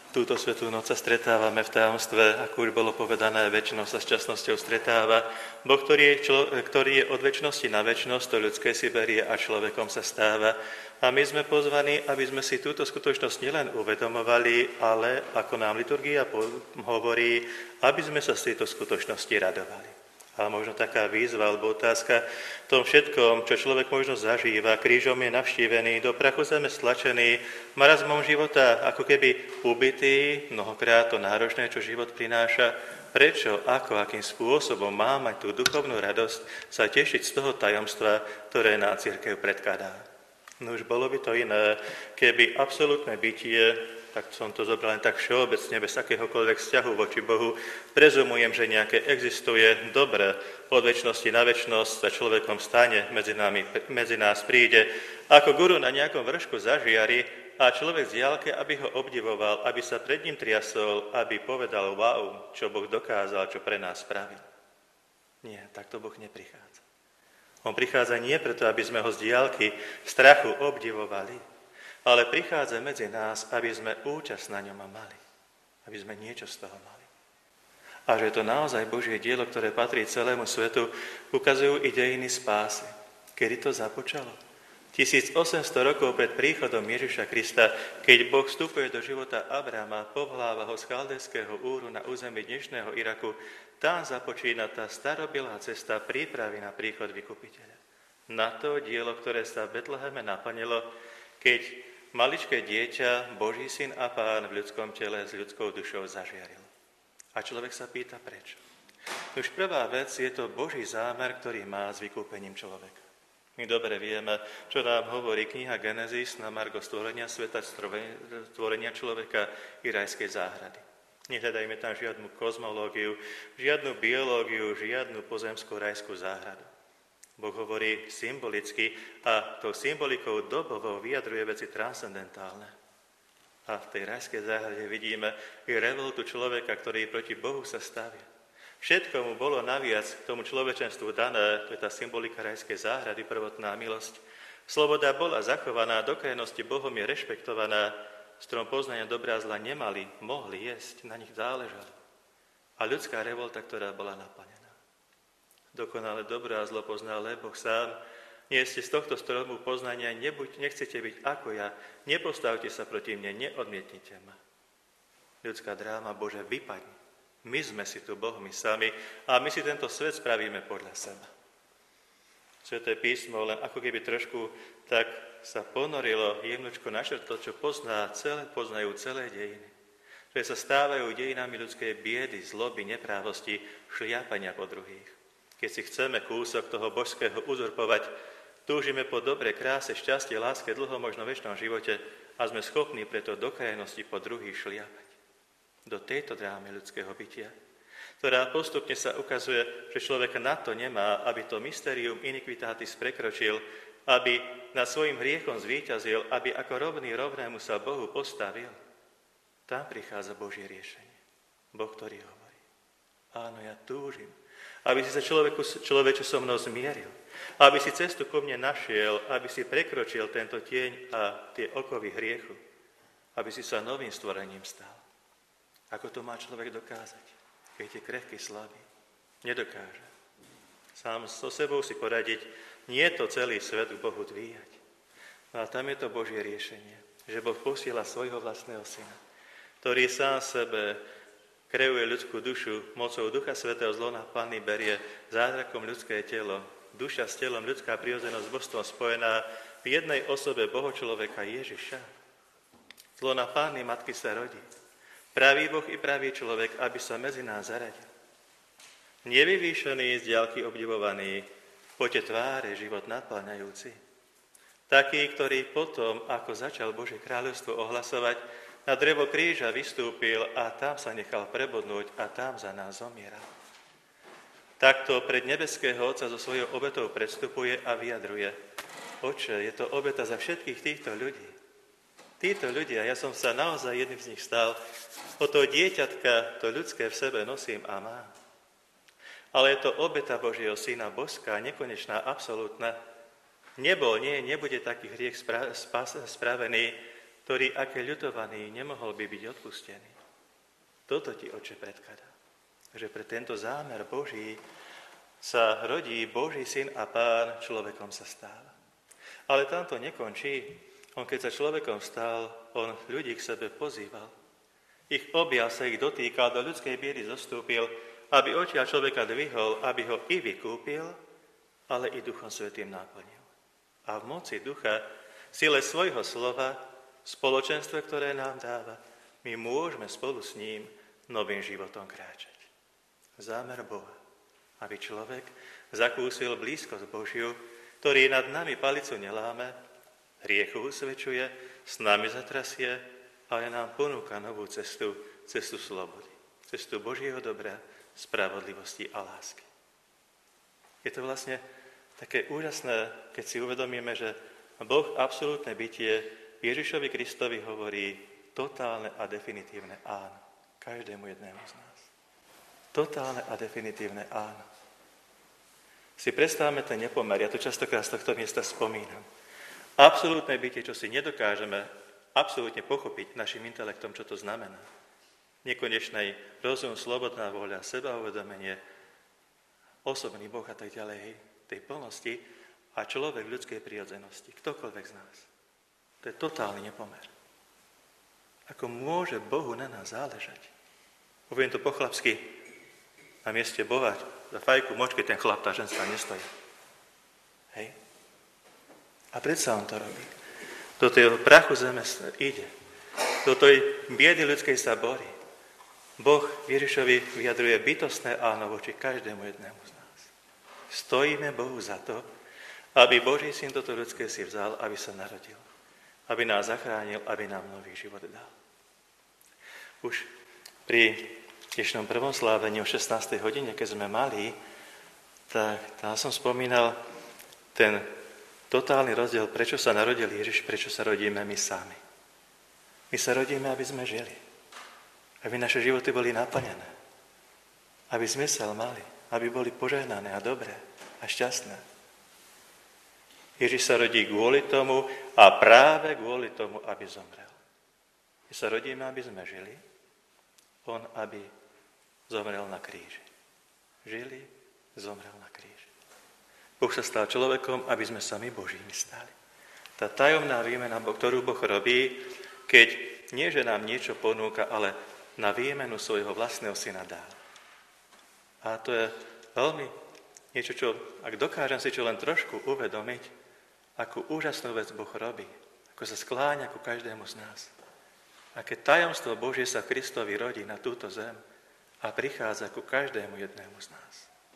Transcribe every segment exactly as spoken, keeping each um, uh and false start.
Túto svätú noc sa stretávame v tajomstve, ako už bolo povedané, väčšinou sa s časnosťou stretáva. Boh, ktorý je, člo, ktorý je od väčšnosti na väčšnosť, to ľudské si berie a človekom sa stáva. A my sme pozvaní, aby sme si túto skutočnosť nielen uvedomovali, ale, ako nám liturgia hovorí, aby sme sa z tejto skutočnosti radovali. A možno taká výzva alebo otázka v tom všetkom, čo človek možno zažíva, krížom je navštívený, do prachu zeme stlačený, marazmom života ako keby ubitý, mnohokrát to náročné, čo život prináša. Prečo, ako, akým spôsobom má mať tú duchovnú radosť sa tešiť z toho tajomstva, ktoré nám cirkev predkladá? No už bolo by to iné, keby absolútne bytie, tak som to zobral len tak všeobecne, bez akéhokoľvek vzťahu voči Bohu, prezumujem, že nejaké existuje dobre, od večnosti na večnosť sa človekom stane, medzi, nami, medzi nás príde, ako guru na nejakom vršku zažiari a človek z diaľke, aby ho obdivoval, aby sa pred ním triasol, aby povedal wow, čo Boh dokázal, čo pre nás spravil. Nie, takto Boh neprichádza. On prichádza nie preto, aby sme ho z diaľky v strachu obdivovali, ale prichádza medzi nás, aby sme účasť na ňom mali. Aby sme niečo z toho mali. A že je to naozaj Božie dielo, ktoré patrí celému svetu, ukazujú i dejiny spásy. Kedy to započalo? tisícosemsto rokov pred príchodom Ježiša Krista, keď Boh vstupuje do života Abrama, povláva ho z Chaldejského Úru na území dnešného Iraku, tam započína tá starobilá cesta prípravy na príchod Vykupiteľa. Na to dielo, ktoré sa v Betleheme naplnilo, keď maličké dieťa, Boží syn a Pán v ľudskom tele s ľudskou dušou zažiaril. A človek sa pýta, prečo? Už prvá vec je to Boží zámer, ktorý má s vykúpením človeka. My dobre vieme, čo nám hovorí kniha Genesis na margo stvorenia sveta, stvorenia človeka i rajskej záhrady. Nehľadajme tam žiadnu kozmológiu, žiadnu biológiu, žiadnu pozemskú rajskú záhradu. Boh hovorí symbolicky a tou symbolikou dobovou vyjadruje veci transcendentálne. A v tej rajskej záhrade vidíme i revoltu človeka, ktorý proti Bohu sa stavia. Všetko mu bolo naviac k tomu človečenstvu dané, to je tá symbolika rajskej záhrady, prvotná milosť. Sloboda bola zachovaná, do krajnosti Bohom je rešpektovaná, strom poznania dobrá a zla nemali, mohli jesť, na nich záležalo. A ľudská revolta, ktorá bola naplnená. Dokonale dobro a zlo pozná len Boh sám. Nie ste z tohto stromu poznania, nebuď, nechcete byť ako ja, nepostavte sa proti mne, neodmietnite ma. Ľudská dráma, Bože, vypadni. My sme si tu Bohmi sami a my si tento svet spravíme podľa seba. Sveté písmo len ako keby trošku tak sa ponorilo, jemnočko načrtlo, čo pozná celé, poznajú celé dejiny. Že sa stávajú dejinami ľudskej biedy, zloby, neprávosti, šliapania po druhých. Keď si chceme kúsok toho božského uzurpovať, túžime po dobre, kráse, šťastie, láske, dlho, možno večnom živote a sme schopní preto do krajnosti po druhých šliapať. Do tejto drámy ľudského bytia, ktorá postupne sa ukazuje, že človek na to nemá, aby to mysterium iniquitatis prekročil, aby nad svojim hriechom zvíťazil, aby ako rovný rovnému sa Bohu postavil. Tam prichádza Božie riešenie. Boh, ktorý hovorí: áno, ja túžim, aby si sa človeku, človeče so mnou zmieril, aby si cestu ku mne našiel, aby si prekročil tento tieň a tie okovy hriechu, aby si sa novým stvorením stal. Ako to má človek dokázať, keď je krehký, slabý? Nedokáže. Sám so sebou si poradiť, nie je to celý svet k Bohu dvíjať. No a tam je to Božie riešenie, že Boh posiela svojho vlastného syna, ktorý sám sebe kreuje ľudskú dušu, mocou Ducha Svätého z lona Panny berie zázrakom ľudské telo, duša s telom, ľudská prirodzenosť s božstvom spojená v jednej osobe Bohočloveka Ježiša. Z lona Panny Matky sa rodí. Pravý Boh i pravý človek, aby sa medzi nás zaradil. Nevyvýšený, z diaľky obdivovaný, v pote tváre život napĺňajúci. Taký, ktorý potom, ako začal Božie kráľovstvo ohlasovať, na drevo kríža vystúpil a tam sa nechal prebodnúť a tam za nás zomieral. Takto pred nebeského Otca so svojou obetou predstupuje a vyjadruje: Oče, je to obeta za všetkých týchto ľudí. Títo ľudia, ja som sa naozaj jedným z nich stal, o to dieťatka, to ľudské v sebe nosím a mám. Ale je to obeta Božieho Syna, boská, nekonečná, absolútna. Nebol, nie, nebude taký hriech spra- spas- spravený, ktorý, aké ľutovaný, nemohol by byť odpustený. Toto ti, Otče, predkladá. Že pre tento zámer Boží sa rodí Boží syn a Pán, človekom sa stáva. Ale tam to nekončí. On, keď sa človekom stal, on ľudí k sebe pozýval. Ich objal sa, ich dotýkal, do ľudskej biedy zostúpil, aby odtiaľ človeka dvihol, aby ho i vykúpil, ale i Duchom Svätým naplnil. A v moci Ducha, sile svojho slova, spoločenstve, ktoré nám dáva, my môžeme spolu s ním novým životom kráčať. Zámer Boha, aby človek zakúsil blízkosť Božiu, ktorý nad nami palicu neláme, hriechu usvedčuje, s nami zatrasie, ale nám ponúka novú cestu, cestu slobody, cestu Božieho dobra, spravodlivosti a lásky. Je to vlastne také úžasné, keď si uvedomíme, že Boh, absolútne bytie, Ježišovi Kristovi hovorí totálne a definitívne áno každému jednému z nás. Totálne a definitívne áno. Si predstavme ten nepomer, ja to častokrát z tohto miesta spomínam. Absolútne bytie, čo si nedokážeme absolútne pochopiť našim intelektom, čo to znamená. Nekonečný rozum, slobodná voľa, sebauvedomenie, osobný Boh a tak ďalej, tej plnosti a človek v ľudskej prirodzenosti, ktokoľvek z nás. To je totálny nepomer. Ako môže Bohu na nás záležať? Poviem to po chlapsky, na mieste Boha, za fajku močky ten chlap, tá ženská nestojí. Hej? A predsa on to robí. Do toho prachu zeme ide. Do tej biedy ľudskej sa borí. Boh Ježišovi vyjadruje bytostné áno voči každému jednému z nás. Stojíme Bohu za to, aby Boží syn toto ľudské si vzal, aby sa narodil. Aby nás zachránil, aby nám nový život dal. Už pri dnešnom prvom slávení o šestnástej hodine, keď sme mali, tak tam som spomínal ten totálny rozdiel, prečo sa narodil Ježiš, prečo sa rodíme my sami. My sa rodíme, aby sme žili. Aby naše životy boli naplnené. Aby zmysel mali. Aby boli požehnané a dobré a šťastné. Ježiš sa rodí kvôli tomu a práve kvôli tomu, aby zomrel. My sa rodíme, aby sme žili. On, aby zomrel na kríži. Žili, zomrel na kríži. Boh sa stal človekom, aby sme sami Božími stali. Tá tajomná výmena, ktorú Boh robí, keď nie, že nám niečo ponúka, ale na výmenu svojho vlastného syna dá. A to je veľmi niečo, čo, ak dokážem si čo len trošku uvedomiť, akú úžasnú vec Boh robí, ako sa skláňa ku každému z nás. Aké tajomstvo Božie sa Kristovi rodí na túto zem a prichádza ku každému jednému z nás.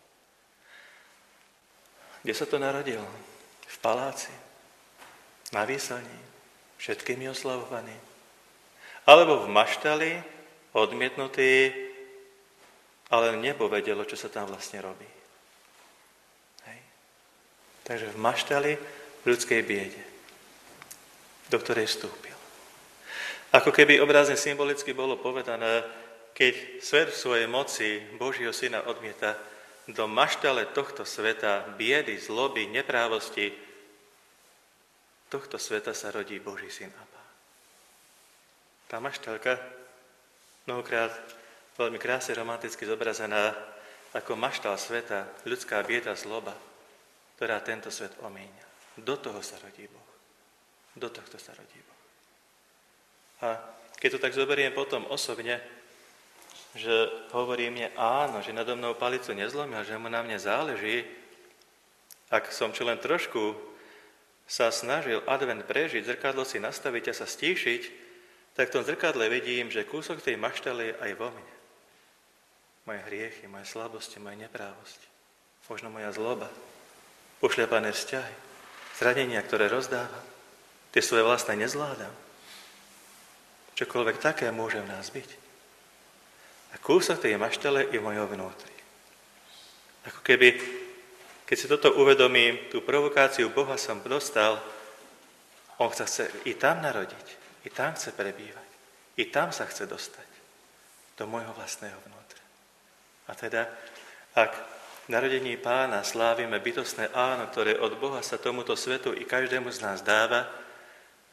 Kde sa to narodilo? V paláci, na výslní, všetkými oslavovaní. Alebo v maštali, odmietnutý, ale nebo vedelo, čo sa tam vlastne robí. Hej. Takže v maštali, v ľudskej biede, do ktorej vstúpil. Ako keby obrazne symbolicky bolo povedané, keď svet v svojej moci Božieho syna odmieta, do maštale tohto sveta, biedy, zloby, neprávosti, tohto sveta sa rodí Boží syn a Pán. Tá maštalka, mnohokrát veľmi krásne romanticky zobrazená ako maštal sveta, ľudská bieda, zloba, ktorá tento svet omíňa. Do toho sa rodí Boh. Do tohto sa rodí Boh. A keď to tak zoberiem potom osobne, že hovorí mne áno, že nado mnou palicu nezlomil, že mu na mne záleží, ak som čo len trošku sa snažil advent prežiť, zrkadlo si nastaviť a sa stíšiť, tak v tom zrkadle vidím, že kúsok tej maštale je aj vo mne. Moje hriechy, moje slabosti, moje neprávosti, možno moja zloba, pošľapané vzťahy, zranenia, ktoré rozdávam, tie svoje vlastné nezvládam. Čokoľvek také môže v nás byť. A kúsok tej maštale je v mojom vnútri. Ako keby, keď si toto uvedomím, tú provokáciu Boha som dostal, on sa chce i tam narodiť, i tam chce prebývať, i tam sa chce dostať do môjho vlastného vnútra. A teda, ak v narodení Pána slávime bytostné áno, ktoré od Boha sa tomuto svetu i každému z nás dáva,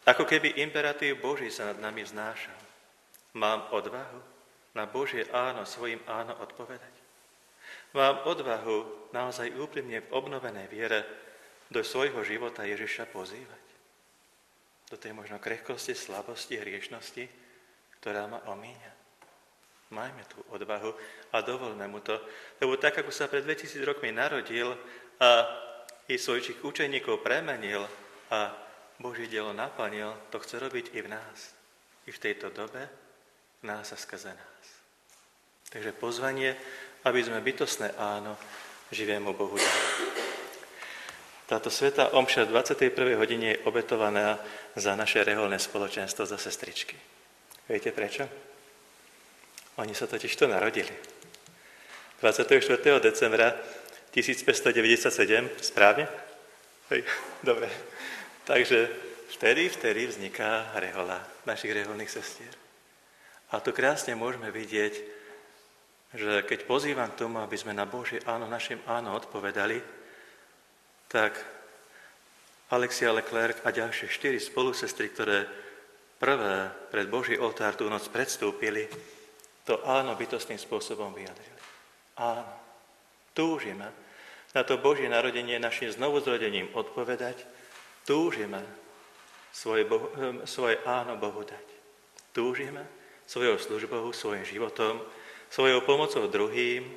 Ako keby imperatív Boží sa nad nami vznášal. Mám odvahu na Božie áno svojim áno odpovedať. Mám odvahu naozaj úprimne v obnovenej viere do svojho života Ježiša pozývať. Do tej možno krehkosti, slabosti, hriešnosti, ktorá ma omíňa. Majme tú odvahu a dovoľme mu to, lebo tak, ako sa pred dvetisíc rokmi narodil a i svojich učeníkov premenil a Boží dielo naplnil, to chce robiť i v nás. I v tejto dobe v nás a skrze nás. Takže pozvanie, aby sme bytostné áno živému Bohu dali. Táto svätá omša v dvadsiatej prvej hodine je obetovaná za naše reholné spoločenstvo, za sestričky. Viete prečo? Oni sa totižto narodili. dvadsiateho štvrtého decembra tisícpäťstodeväťdesiatsedem, správne? Hej, dobre. Takže vtedy, vtedy vzniká rehoľa našich reholných sestier. A tu krásne môžeme vidieť, že keď pozývam k tomu, aby sme na Božie áno, našim áno odpovedali, tak Alexia Leclerc a ďalšie štyri spolusestry, ktoré prvé pred Boží oltár tú noc predstúpili, to áno bytostným spôsobom vyjadrili. Áno, túžime na to Božie narodenie našim znovuzrodením odpovedať, túžime svoje, Bohu, svoje áno Bohu dať. Túžime svojou službou, svojim životom, svojou pomocou druhým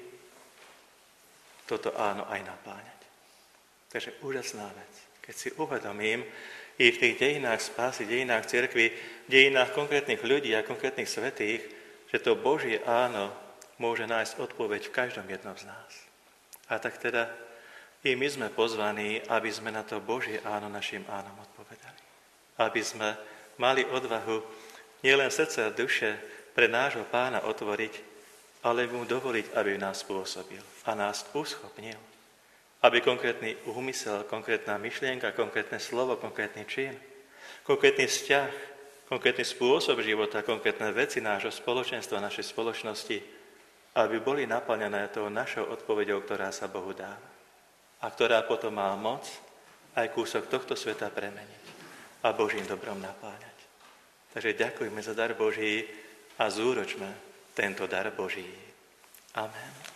toto áno aj napáňať. Takže úžasná vec. Keď si uvedomím i v tých dejinách spásy, dejinách cirkvi, dejinách konkrétnych ľudí a konkrétnych svätých, že to Božie áno môže nájsť odpoveď v každom jednom z nás. A tak teda i my sme pozvaní, aby sme na to Božie áno našim ánom odpovedali. Aby sme mali odvahu nielen srdce a duše pre nášho Pána otvoriť, ale mu dovoliť, aby nás pôsobil a nás uschopnil. Aby konkrétny úmysel, konkrétna myšlienka, konkrétne slovo, konkrétny čin, konkrétny vzťah, konkrétny spôsob života, konkrétne veci nášho spoločenstva, našej spoločnosti, aby boli naplnené tou našou odpoveďou, ktorá sa Bohu dáva. A ktorá potom má moc aj kúsok tohto sveta premeniť a Božím dobrom napáňať. Takže ďakujme za dar Boží a zúročme tento dar Boží. Amen.